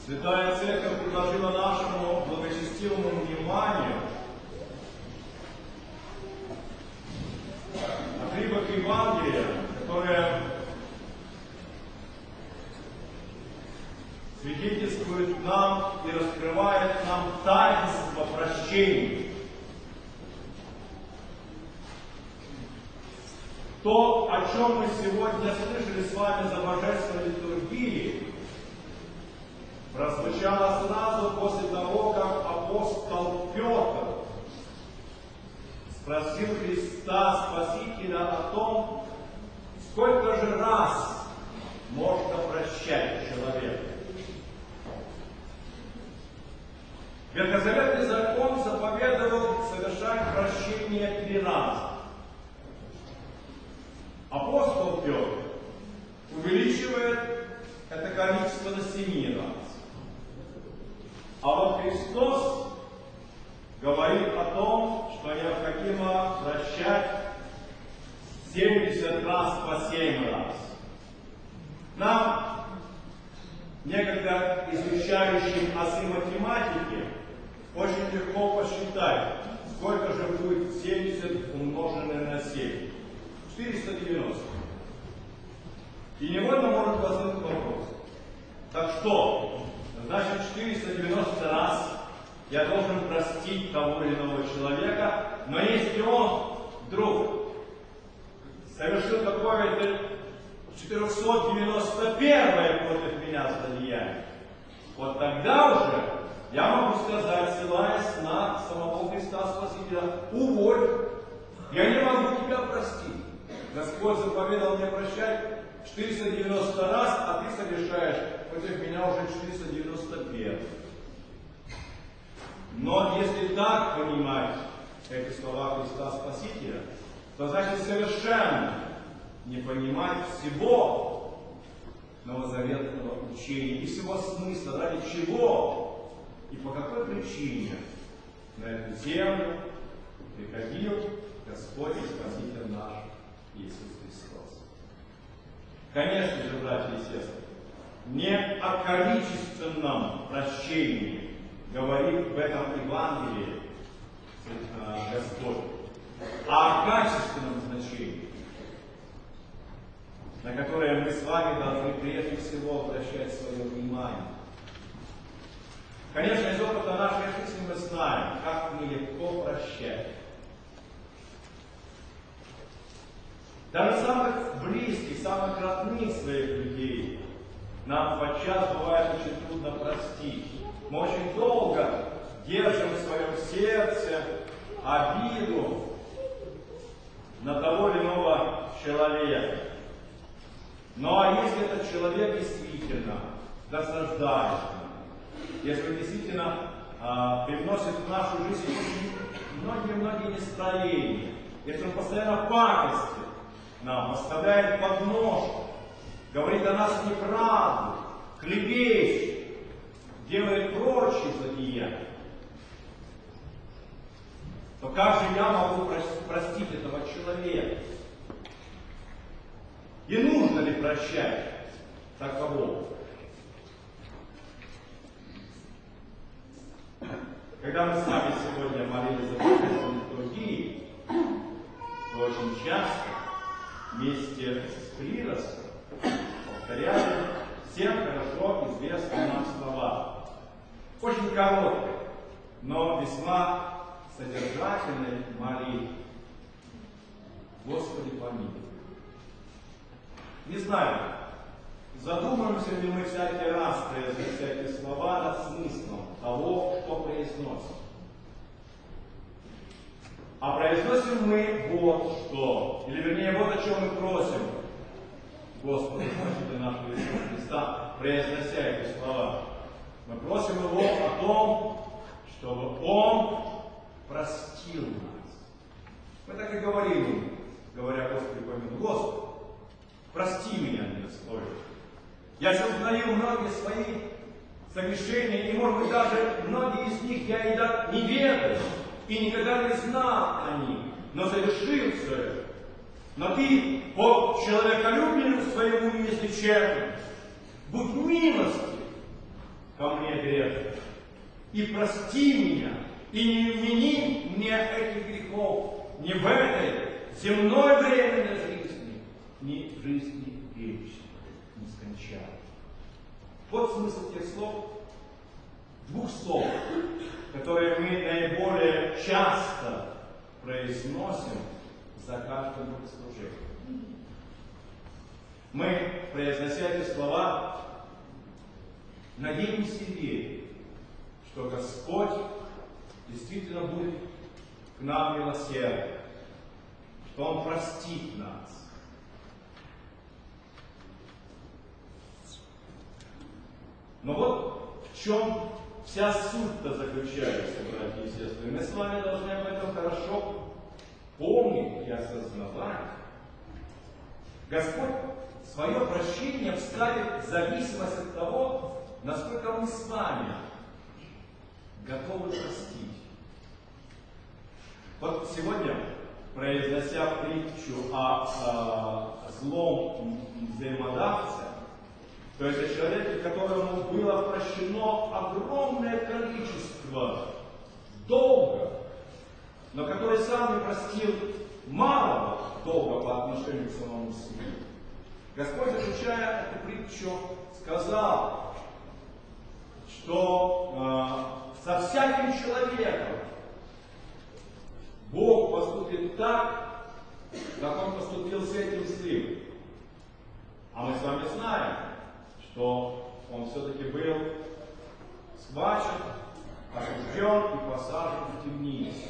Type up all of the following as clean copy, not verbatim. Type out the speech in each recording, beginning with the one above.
Святая Церковь предложила нашему благочестивому вниманию отрывок Евангелия, которое свидетельствует нам и раскрывает нам таинство прощения. То, о чем мы сегодня слышали с вами за божественной литургией, прозвучало сразу после того, как апостол Петр спросил Христа Спасителя о том, сколько же раз можно прощать человека. Ветхозаветный закон заповедовал совершать прощение 3 раза. Апостол Петр увеличивает это количество до 7 раз. А вот Христос говорит о том, что необходимо прощать 70 раз по 7 раз. Нам, некогда изучающим осы математики, очень легко посчитать, сколько же будет 70 умноженное на 7. 490. И невольно может возникнуть вопрос. Так что, значит, 490 раз я должен простить того или иного человека, но если он вдруг совершил какое-то 491 против меня злодеяние, вот тогда уже я могу сказать, ссылаясь на самого Христа Спасителя: уволь, я не могу тебя простить. Господь заповедал мне прощать 490 раз, а ты совершаешь против меня уже 491. Но если так понимать эти слова Христа Спасителя, то значит совершенно не понимать всего новозаветного учения и всего смысла, ради чего и по какой причине на эту землю приходил Господь и Спаситель наш Иисус Христос. Конечно же, братья и сестры, не о количественном прощении говорит в этом Евангелии Господь, а о качественном значении, на которое мы с вами должны прежде всего обращать свое внимание. Конечно, из опыта нашей жизни мы знаем, как нелегко прощать. Даже самых близких, самых родных своих людей нам подчас бывает очень трудно простить. Мы очень долго держим в своем сердце обиду на того или иного человека. Но если этот человек действительно досаждает нам, если он действительно привносит в нашу жизнь многие настроения, если он постоянно пакостит нам, оставляет подножку, говорит о нас неправду, клевещет, делает прочие злодеяния, то как же я могу простить этого человека? И нужно ли прощать такового? Когда мы с вами сегодня молились за божественную литургию, то очень часто вместе с клиросом повторяли всем хорошо известные нам слова. Очень короткие, но весьма содержательные молитвы. Господи, помилуй. Не знаю, задумаемся ли мы всякий раз, произнеся эти слова, над смыслом того, что произносим. А произносим мы вот что, или вернее вот о чем мы просим Господа, Спасителя нашего Иисуса Христа, произнося эти слова. Мы просим Его о том, чтобы Он простил нас. Мы так и говорим, говоря: Господи, помилуй, Господи, прости меня недостойно. Я сознаю многие свои согрешения, и, может быть, даже многие из них я и не ведаю, и никогда не знал о них, но совершил все это. Но Ты, по человеколюбию своему неизлеченному, будь милостив ко мне грех, и прости меня, и не вмени мне этих грехов ни в этой земной временной жизни, ни в жизни вечной, нескончаемой. Вот смысл тех слов, двух слов, которые мы наиболее часто произносим за каждым богослужением. Мы, произнося эти слова, надеемся и верим, что Господь действительно будет к нам милосерден, что Он простит нас. Но вот в чем вся суть-то заключается, братья и сестры. Мы с вами должны об этом хорошо помнить и осознавать. Господь свое прощение вставит в зависимость от того, насколько мы с вами готовы простить. Вот сегодня, произнося притчу о злом взаимодавце, то есть о человеке, которому было прощено огромное количество долга, но который сам не простил малого долга по отношению к самому себе. Господь, заключая эту притчу, сказал, что со всяким человеком Бог поступит так, как Он поступил с этим злым. А мы с вами знаем, что он все-таки был схвачен, осужден и посажен в темницу.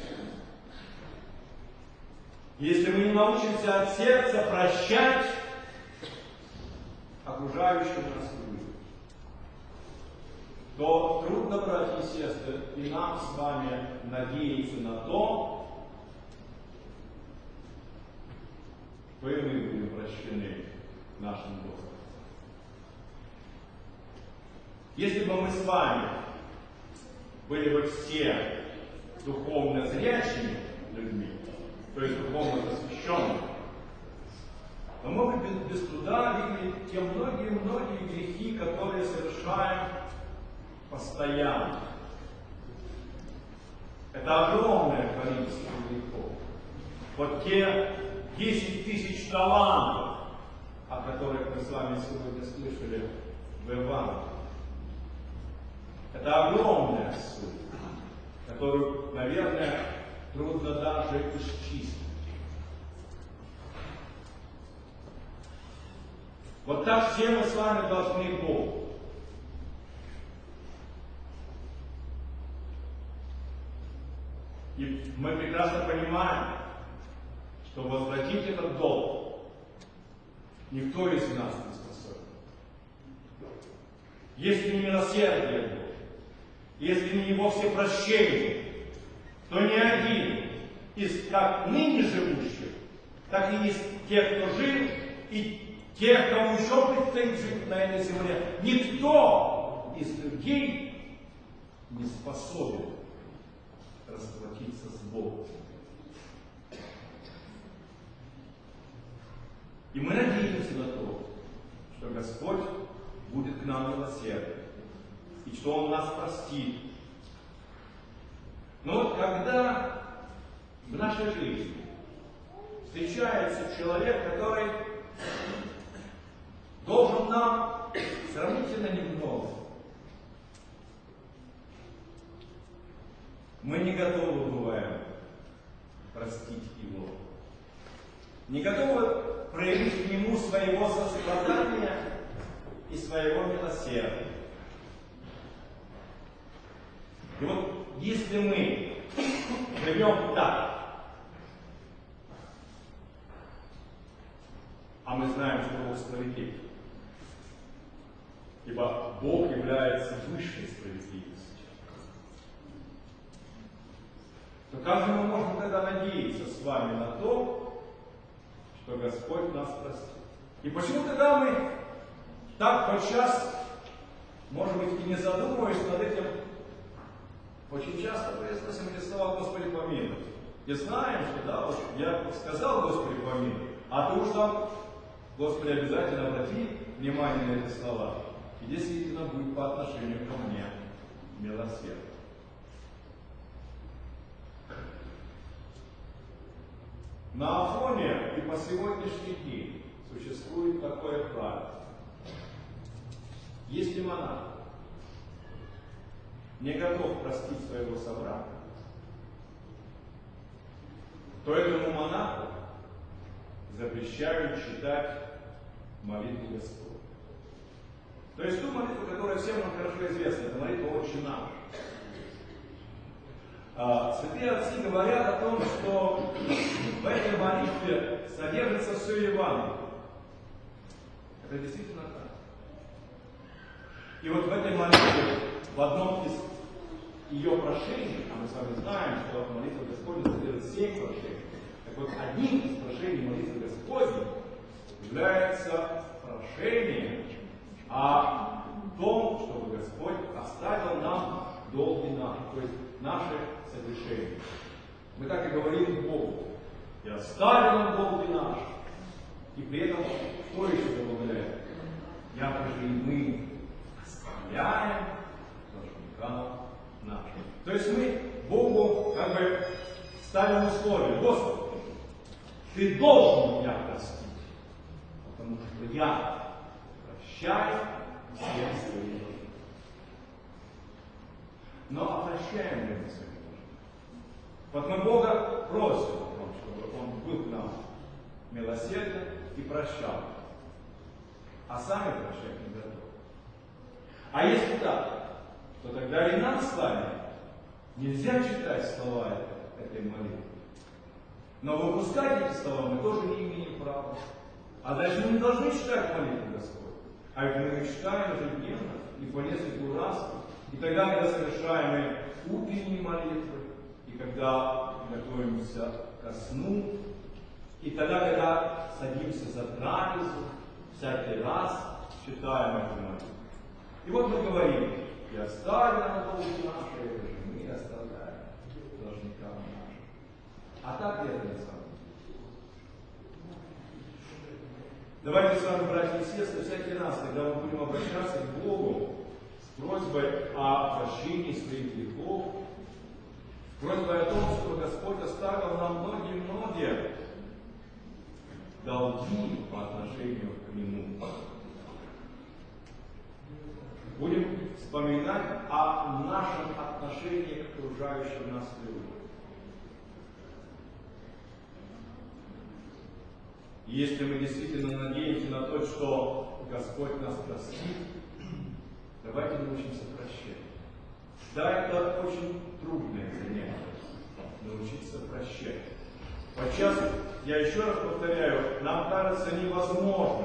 Если мы не научимся от сердца прощать окружающим нас людям, то трудно, братья и сестры, и нам с вами надеяться на то, что и мы будем прощены нашим Господом. Если бы мы с вами были бы все духовно зрячими людьми, то есть духовно посвященными, то мы бы без труда видели те многие грехи, которые совершаем постоянно. Это огромное количество грехов. Вот те 10 тысяч талантов, о которых мы с вами сегодня слышали в Евангелии. Это огромная суть, которую, наверное, трудно даже исчислить. Вот так все мы с вами должны быть. И мы прекрасно понимаем, что возвратить этот долг никто из нас не способен. Если не милосердие Бога, если не Его всепрощение, то ни один из как ныне живущих, так и из тех, кто жил, и тех, кому еще предстоит жить на этой земле, никто из людей не способен расплатиться с Богом. И мы надеемся на то, что Господь будет к нам милосерден, и что Он нас простит. Но вот когда в нашей жизни встречается человек, который должен нам сравнительно немного, мы не готовы бываем простить его. Не готовы проявить к нему своего сострадания и своего милосердия. И вот если мы живем так, а мы знаем, что Бог справедлив, ибо Бог является высшей справедливостью, то как же мы можем тогда надеяться с вами на то, что Господь нас простит? И почему тогда мы так подчас, может быть, и не задумываясь над этим, очень часто произносим эти слова «Господи, помилуй». И знаем, что да, вот я сказал «Господи, помилуй», а ты уж там, Господи, обязательно обрати внимание на эти слова. и действительно будет по отношению ко мне милосерден. На Афоне и по сегодняшний день существует такое правило. Если монах не готов простить своего собрата, то этому монаху запрещают читать молитву Господню. То есть ту молитву, которая всем нам хорошо известна, это молитва «Отче наш». Святые отцы говорят о том, что в этой молитве содержится все Евангелие. Это действительно так. И вот в этой молитве, в одном из ее прошений, а мы с вами знаем, что молитва Господня содержит 7 прошений, так вот одним из прошений молитвы Господней является прошение о том, чтобы Господь оставил нам долги наши, то есть наши согрешения. Мы так и говорим Богу: и оставил нам долги наши. И при этом что еще добавляет? Якоже и мы оставляем должникам нашим. То есть мы Богу как бы ставим условия: Господи, ты должен меня простить, потому что я прощаю всем своим должникам. Но прощаем ли мы своим должникам? Вот мы Бога просим о том, чтобы Он был к нам милосерден и прощал, а сами прощать не готовы. А если так, то тогда и нам с вами нельзя читать слова этой молитвы. Но выпускать эти слова мы тоже не имеем права. А дальше мы не должны читать молитву Господь. А ведь мы их читаем ежедневно и по нескольку раз. И тогда, когда совершаем утренние молитвы, и когда готовимся ко сну, и тогда, когда садимся за трапезу, всякий раз читаем эту молитву. И вот мы говорим: и оставим на долги наши, это же мы оставляем должникам нашим. А так ли это на самом деле? Давайте с вами, братья и сестры, всякий раз, когда мы будем обращаться к Богу с просьбой о прощении своих грехов, с просьбой о том, чтобы Господь оставил нам многие-многие долги по отношению к Нему, будем вспоминать о нашем отношении к окружающим нас людям. И если мы действительно надеемся на то, что Господь нас простит, давайте научимся прощать. Да, это очень трудное занятие — научиться прощать. Подчас, я еще раз повторяю, нам кажется невозможным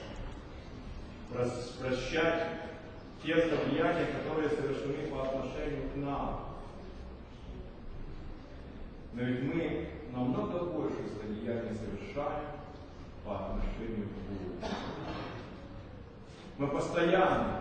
прощать те злодеяния, которые совершены по отношению к нам. Но ведь мы намного больше злодеяний совершаем по отношению к Богу. Мы постоянно,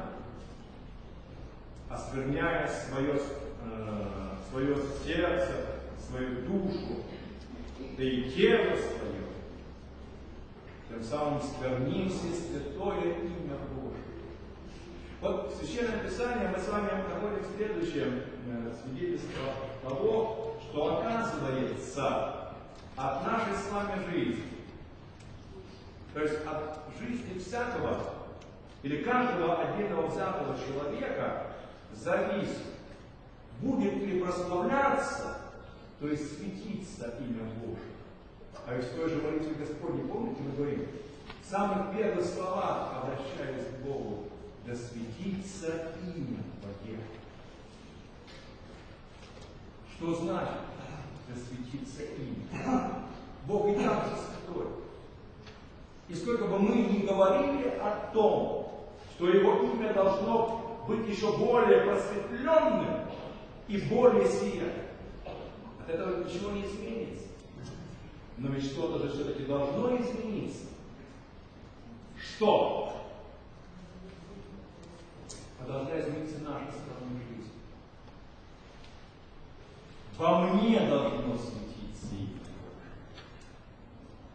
оскверняя свое сердце, свою душу, да и тело свое, тем самым скверним святое имя Божие. Вот в Священном Писании мы с вами находим следующее свидетельство того, что оказывается от нашей с вами жизни, то есть от жизни всякого или каждого отдельного взятого человека зависит, будет ли прославляться, то есть светиться имя Божие. А ведь в той же молитве Господней, помните, мы говорим, в самых первых словах, обращаясь к Богу: да светится имя Твое. Что значит да светится имя? Бог и так же святой. И сколько бы мы ни говорили о том, что Его имя должно быть еще более просветленным и более сияющим, от этого ничего не изменится. Но ведь что-то же все-таки должно измениться. Что? А должна измениться наша скромная жизнь. Во мне должно светиться имя.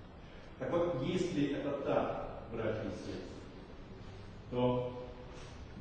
Так вот, если это так, братья и сестры, то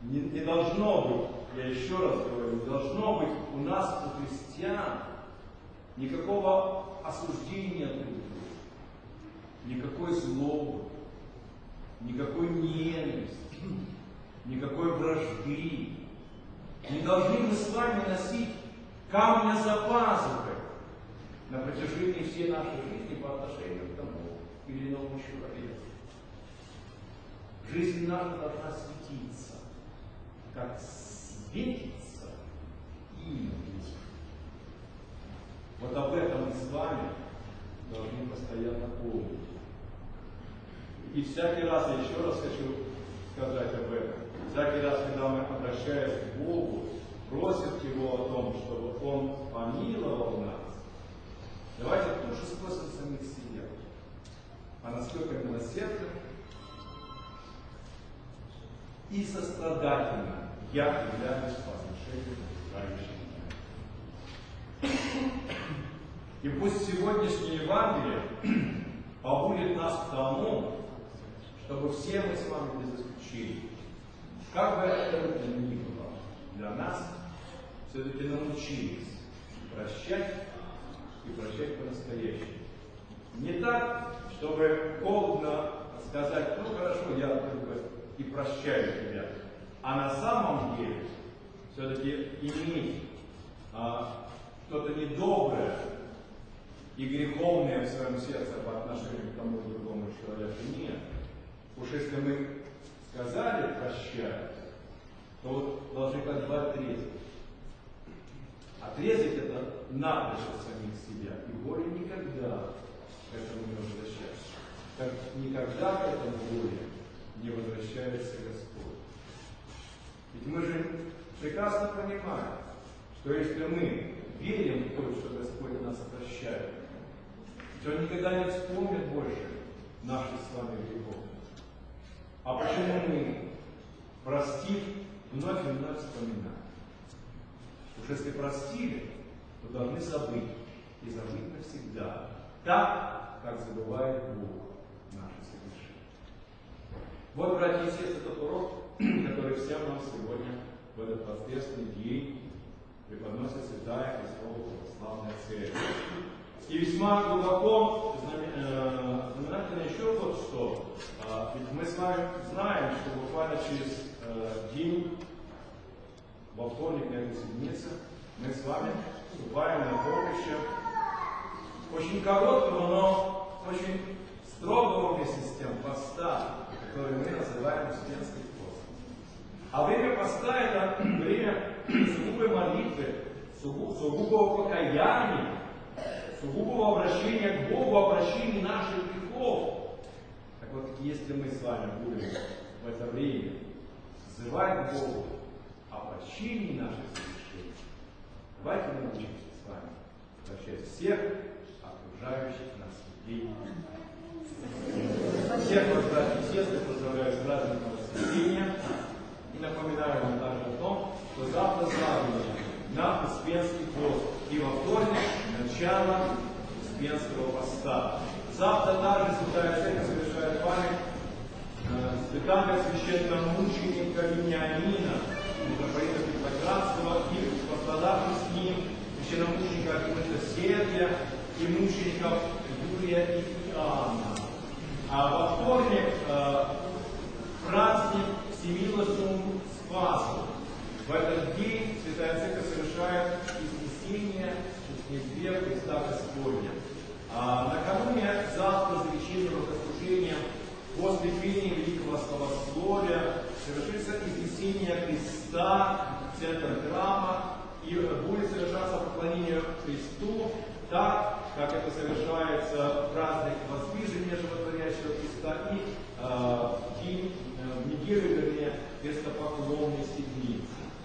не должно быть, я еще раз говорю, не должно быть у нас, у христиан, никакого осуждения друг друга, никакой злобы, никакой ненависти, никакой вражды. Не должны мы с вами носить камня за пазухой на протяжении всей нашей жизни по отношению к тому или иному человеку. Жизнь наша должна светиться, как светится имя Иисуса. Вот об этом мы с вами должны постоянно помнить. И всякий раз, я еще раз хочу сказать об этом, всякий раз, когда мы, обращаясь к Богу, просим Его о том, чтобы Он помиловал нас, давайте тоже спросим самих себя, а насколько милосердным и сострадательным я являюсь по отношению к окружающим. И пусть сегодняшнее Евангелие побудет нас к тому, чтобы все мы с вами без исключения, как бы это ни было для нас, все-таки научились прощать и прощать по-настоящему. Не так, чтобы холодно сказать, ну хорошо, я только и прощаю тебя, а на самом деле все-таки иметь что-то недоброе и греховное в своем сердце по отношению к тому другому человеку нет. Уж если мы сказали прощать, то вот должны как бы отрезать. Отрезать это напрочь от самих себя. И более никогда к этому не возвращаться. Как никогда к этому более не возвращается Господь. Ведь мы же прекрасно понимаем, что если мы верим в то, что Господь нас прощает, то Он никогда не вспомнит больше наших с вами грехов. А почему мы, простив, вновь и вновь вспоминаем? Уж если простили, то должны забыть. И забыть навсегда. Так, как забывает Бог наши совершения. Вот, братья и сестры, тот урок, который всем нам сегодня в этот воскресный день преподносит Святая Христова Православная Церковь. И весьма глубоко знаменательно еще вот что. Ведь мы с вами знаем, что буквально через день, во вторник на этой седмице, мы с вами вступаем на поприще очень короткого, но очень строгого вместе с тем поста, который мы называем Успенский пост. А время поста — это время сугубой молитвы, сугубого покаяния, сугубого обращения к Богу, обращения наших грехов. Так вот, если мы с вами будем в это время взывать к Богу о прощении наших совершений, давайте мы научимся с вами прощать всех окружающих нас людей. Всех вас, братья и сестры, поздравляю с праздником Воскресения и напоминаю вам также о том, что завтра заглядываем на Успенский пост и во вторник начало Успенского поста. Завтра также Святая Церковь совершает память святаго священномученика Вениамина, митрополита Петроградского и пострадавших с ним священномученика Архимандрита Сергия и мучеников Юрия и Иоанна. А во вторник праздник Всемилостному Спасу. В этот день Святая Церковь совершает Вознесение Честнее Христа Господня. Накануне завтра за вечернего богослужения после пения Великого Славословия совершится Вознесение Христа в центр храма и будет совершаться поклонение Христу так, как это совершается в праздник Воздвижения Животворящего Христа и день, в неделю, вернее, Крестопоклонной Седмицы.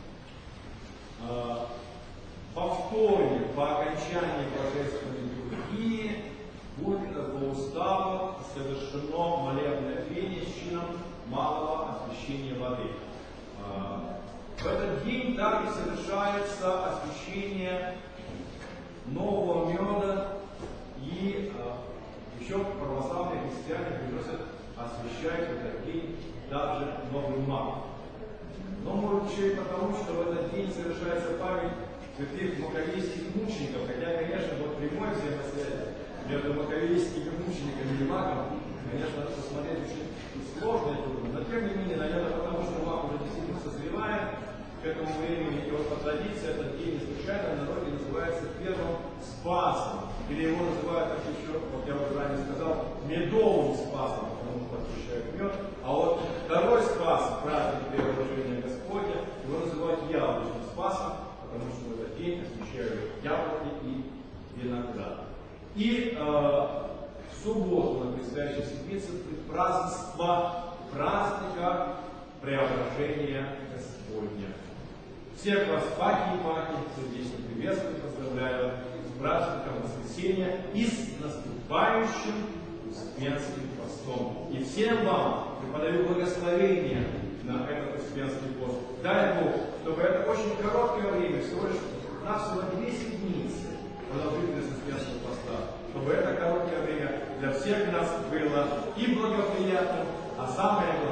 Во вторник, по окончании божественной литургии, будет по уставу совершено молебное пение с чином малого освящения воды. В этот день также совершается освящение нового меда, и еще православные христиане приносят освящать в этот день также новый мак. но может еще и потому, что в этот день совершается память святых маковейских мучеников, хотя, конечно, вот прямой взаимосвязи между маковейскими мучениками и Маком, конечно, посмотреть очень сложно и трудно, но тем не менее, наверное, потому что Мак уже действительно созревает к этому времени, и вот по традиции этот день не случайно в народе называется первым Спасом, или его называют, как еще, вот я уже ранее сказал, медовым Спасом, потому что очищают мед, а вот второй Спас, праздник Преображения Господня, его называют яблочным Спасом, потому что в этот день освящают яблоки и виноград. И в субботу на предстоящей седмице празднество праздника Преображения Господня. Всех вас, паки и маки, сердечно приветствую, поздравляю с праздником Воскресения и с наступающим Успенским постом. И всем вам преподаю благословение на этот Успенский пост. Дай Бог, чтобы это очень короткое время, всего лишь навсего 2 седмицы продолжительность Успенского поста, чтобы это короткое время для всех нас было и благоприятным, а самое главное,